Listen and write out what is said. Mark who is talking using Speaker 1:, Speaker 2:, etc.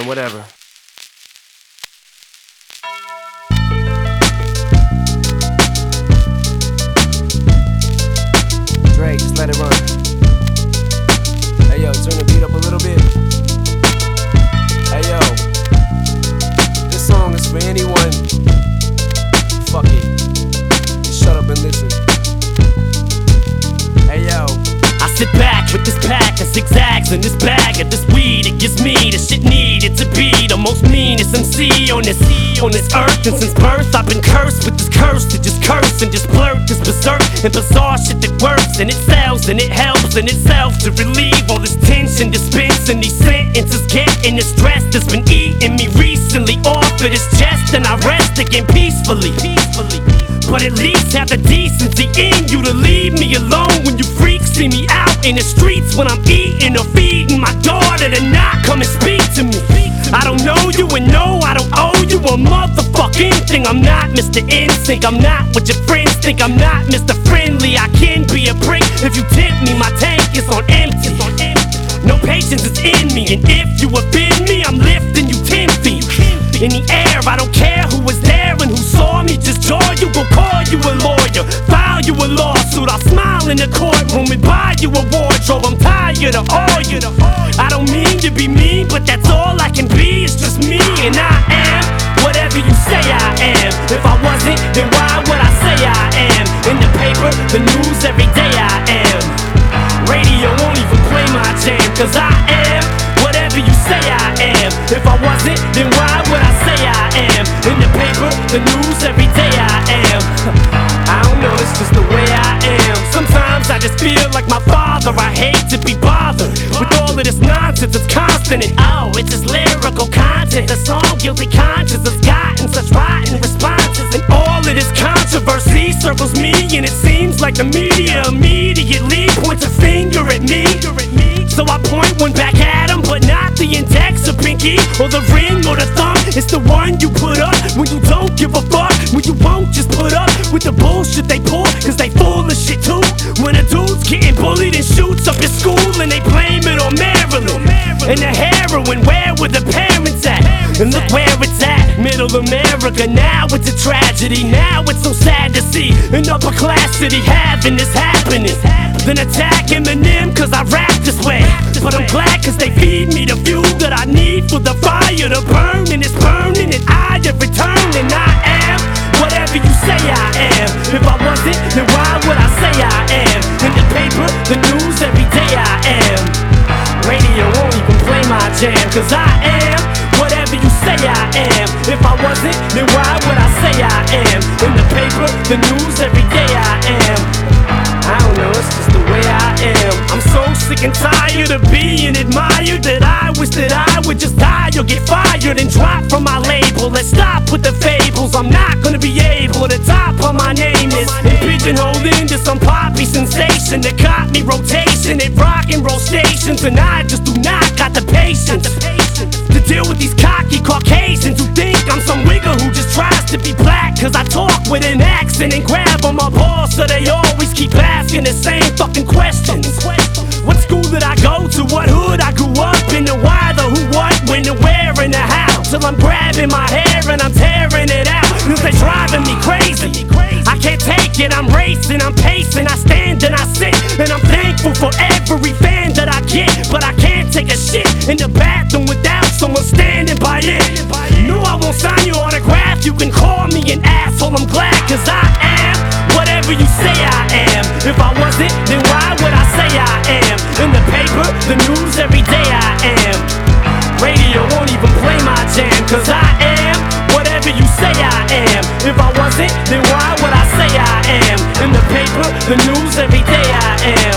Speaker 1: man, whatever. Drake, just let it run. Hey yo, turn the beat up a little bit. Hey yo, this song is for anyone. Fuck it, just shut up and listen. Hey yo,
Speaker 2: I sit back with this pack of zigzags in this bag of this weed. It gives me the shit needed to be the most meanest MC on this earth. And since birth I've been cursed with this curse to just curse and just blurt this berserk and bizarre shit that works. And it sells and it helps in itself to relieve all this tension, dispensing these sentences, getting the stress that's been eating me recently off of this chest. And I rest again peacefully. But at least have the decency in you to leave me alone when you freaks see me out in the streets when I'm eating or feeding my daughter to not come and speak to me. I don't know you and no, I don't owe you a motherfucking thing. I'm not Mr. Insync, I'm not what your friends think. I'm not Mr. Friendly, I can be a prick if you tempt me. My tank is on empty. No patience is in me, and if you offend me, I'm lifting you 10 feet in the air. I don't care who was there and who saw me. Just jaw you, go call you a lawyer, file you a lawsuit. I'll smile in the courtroom and buy you a wardrobe. I'm tired of all you. I don't mean to be mean, but that's all I can be. It's just me, and I am whatever you say I am. If I wasn't, then why would I say I am? In the paper, the news, every day I am. Radio won't even play my jam, cause I am whatever you say I am. If I wasn't, then why would I say I am? In the paper, the news, every day I am. I don't know, it's just the way I am. Sometimes I just feel like my father. I hate to be bothered with all of this nonsense. It's constant and oh, it's just lyrical content. The song Guilty Conscience has gotten such rotten responses, and all of this controversy circles me, and it seems like the media immediately points a finger at me. So I point one back at him, but not the index or pinky or the ring or the thumb. It's the one you put up when you don't give a fuck, when you won't just put up with the bullshit they pull, cause they full of shit too. When a dude's getting bullied and shoots up his school, and they blame it on Maryland and the heroin, where were the parents at? And look where it's at, middle America. Now it's a tragedy, now it's so sad to see an upper class city having this happiness. Then attack Eminem cause I rap this way, but I'm glad cause they feed me the fuel that I need for the fire to burn. And it's burning and I have returned, and I am whatever you say I am. If I wasn't, then why would I say I am? In the paper, the news, every day I am. Radio won't even play my jam, cause I am whatever you say I am. If I wasn't, then why would I say I am? In the paper, the news, every day I am. I don't know, it's just the way I am. I'm so sick and tired of being admired that I wish that I would just die or get fired and drop from my label. Let's stop with the fables. I'm not gonna be able to top on my name is and pigeonholed into some poppy sensation that caught me rotation at rock and roll stations, and I just do not got the patience to deal with these cocky Caucasians who think I'm some wigger who just tries to be black cause I talk with an accent and grab on my balls, so they always keep asking the same fucking questions. What school did I go to? What hood I grew up in? The why, the who, what, when, the where, and the how. Till I'm grabbing my hair and I'm tearing it out, cause they driving me crazy. I can't take it, I'm racing, I'm pacing, I stand and I sit, and I'm thankful for every fan that I get. But I can't take a shit in the bathroom without someone standing by it. No, I won't sign your autograph, you can call me an asshole, I'm glad cause I am whatever you say I am. If I wasn't, then why would I say I am? In the paper, the news, every day I am. Radio won't even play my jam, cause I am whatever you say I am. If I wasn't, then why would I say I am? In the paper, the news, every day I am.